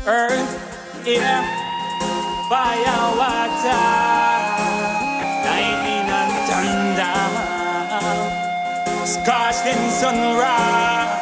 Earth, air, fire, water, lightning and thunder, scorched in sun rays.